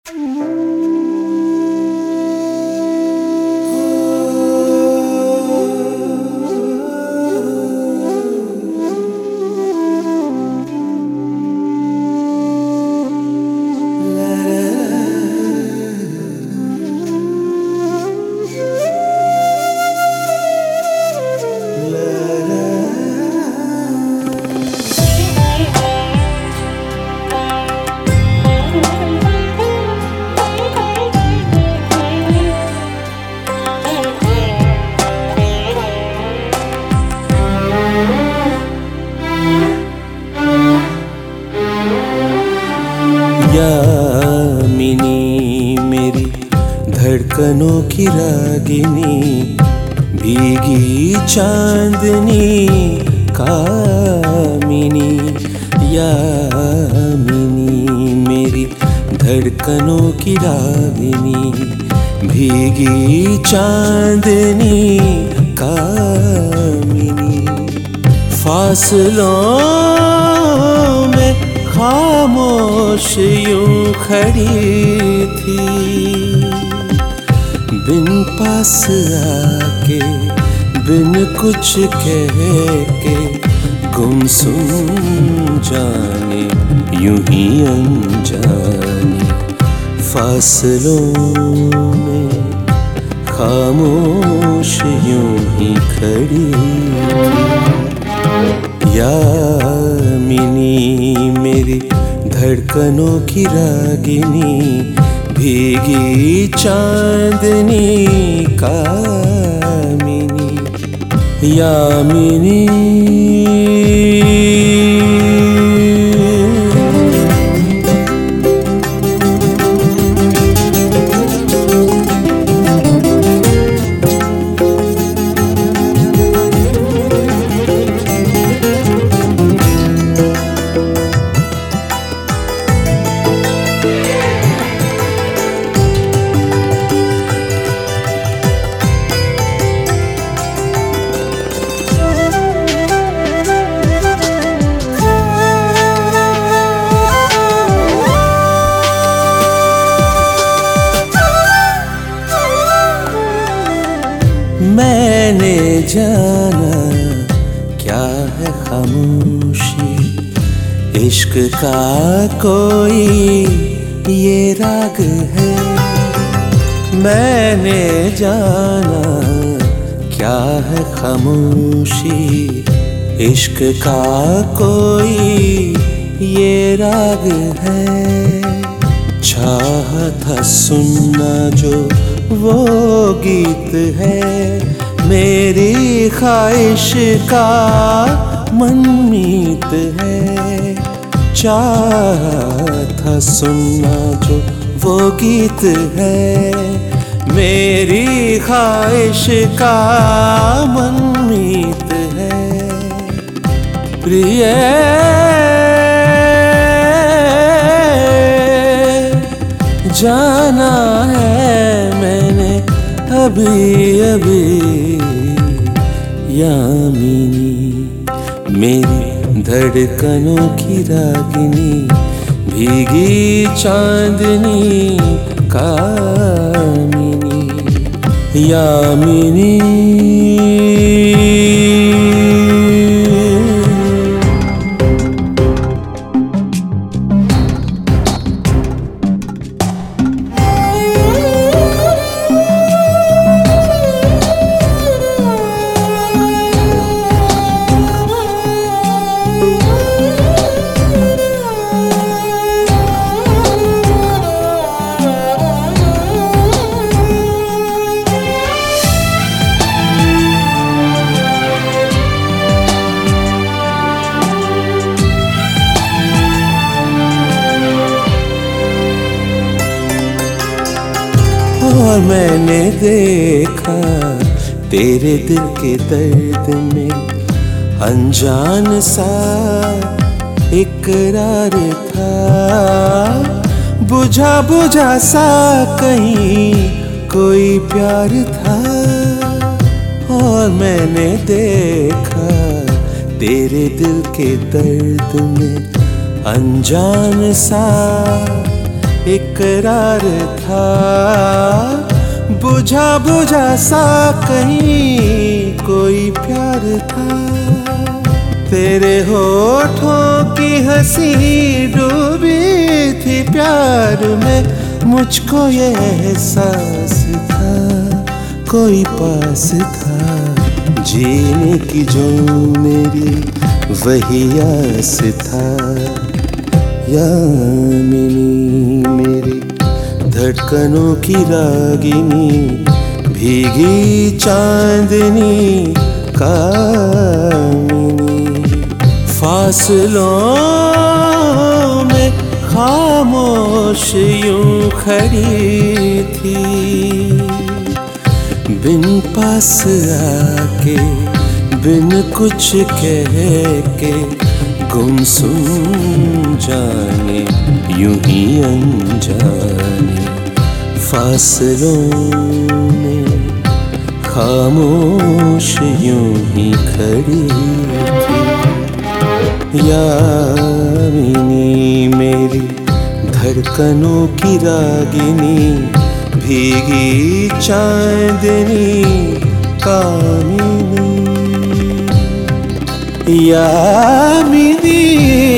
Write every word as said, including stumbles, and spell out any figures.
यामिनी मेरी धड़कनों की रागिनी, भीगी चांदनी कामिनी। यामिनी मेरी धड़कनों की रागिनी, भीगी चांदनी कामिनी। फासलों में खामोश यूं खड़ी थी, बिन पास आके बिन कुछ कह के गुमसुम जाने यूं ही अनजाने। फासलों में खामोश यूं ही खड़ी थी। यामिनी मेरी धड़कनों की रागिनी, भीगी चांदनी कामिनी। यामिनी मैंने जाना क्या है खामोशी, इश्क का कोई ये राग है। मैंने जाना क्या है खामोशी, इश्क का कोई ये राग है। चाहा था सुनना जो वो गीत है, मेरी ख्वाहिश का मनमीत है। चाहा था सुनना जो वो गीत है, मेरी ख्वाहिश का मनमीत है। प्रिय जाना है मैंने अभी अभी। यामिनी मेरी धड़कनों की रागिनी, भीगी चांदनी कामिनी। यामिनी और मैंने देखा तेरे दिल के दर्द में अनजान सा इकरार था। बुझा बुझा सा कहीं कोई प्यार था। और मैंने देखा तेरे दिल के दर्द में अनजान सा इकरार था, बुझा बुझा सा कहीं कोई प्यार था। तेरे होठों की हंसी डूबी थी प्यार में, मुझको ये एहसास था कोई पास था। जीने की जो मेरी वही आस था। यामिनी मेरी धड़कनों की रागिनी, भीगी चांदनी कामिनी। फासलों में खामोश यूं खड़ी थी, बिन पास आके बिन कुछ कह के गुमसुम जाने यूं ही अनजाने। फासलों में खामोश यूं ही खड़ी थी। यामिनी मेरी धड़कनों की रागिनी, भीगी चांदनी कामिनी। यामिनी